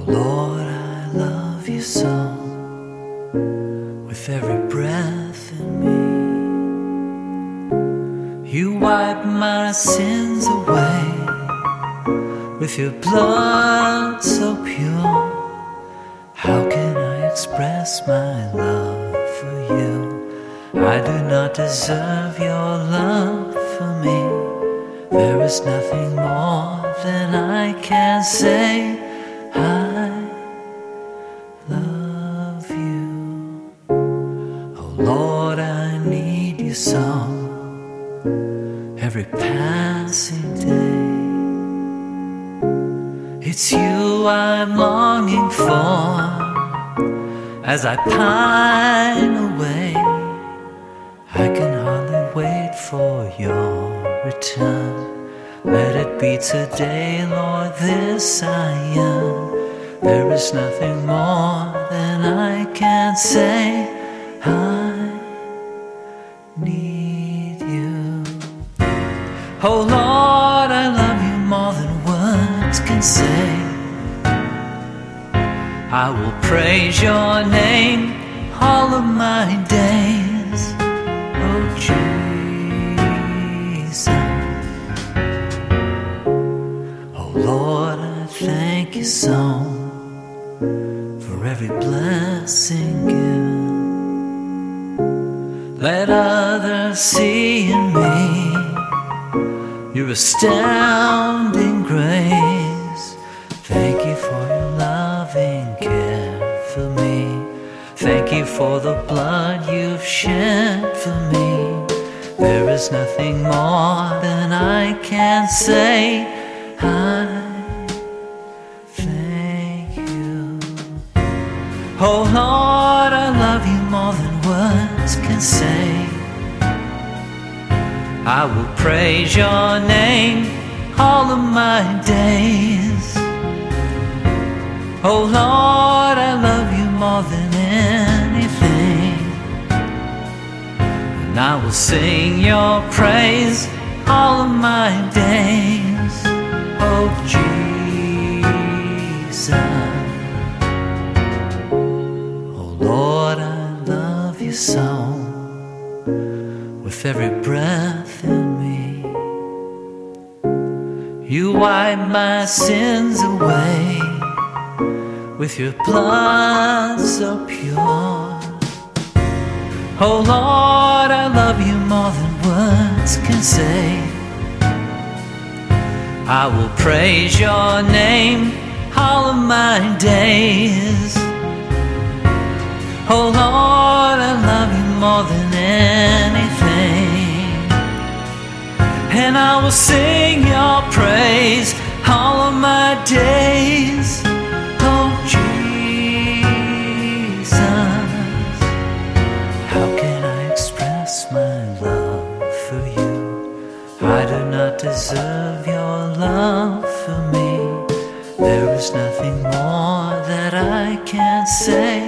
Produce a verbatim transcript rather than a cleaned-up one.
Lord, I love you so, with every breath in me. You wipe my sins away with your blood so pure. How can I express my love for you? I do not deserve your love for me. There is nothing more than I can say. I love you. Oh Lord, I need you so, every passing day. It's you I'm longing for as I pine away. I can hardly wait for your return. Let it be today, Lord, this I yearn. There is nothing more than I can say. I need you. Oh Lord, I love you more than words can say. I will praise your name all of my days. Oh Jesus. Oh Lord, I thank you so for every blessing given. Let others see in me your astounding grace. Thank you for your loving care for me. Thank you for the blood you've shed for me. There is nothing more than I can say. I thank you. Oh Lord, I love you more than words can say. I will praise your name all of my days. Oh Lord, I love you more than anything, and I will sing your praise all of my days. Oh Jesus. Oh Lord, I love you so, with every breath in me. You wipe my sins away with your blood so pure. Oh Lord, I love you more than words can say. I will praise your name all of my days. Oh Lord, I love you more than anything, and I will sing your praise all of my days. Oh Jesus, how can I express my love for you? I do not deserve your love for me. There is nothing more that I can say.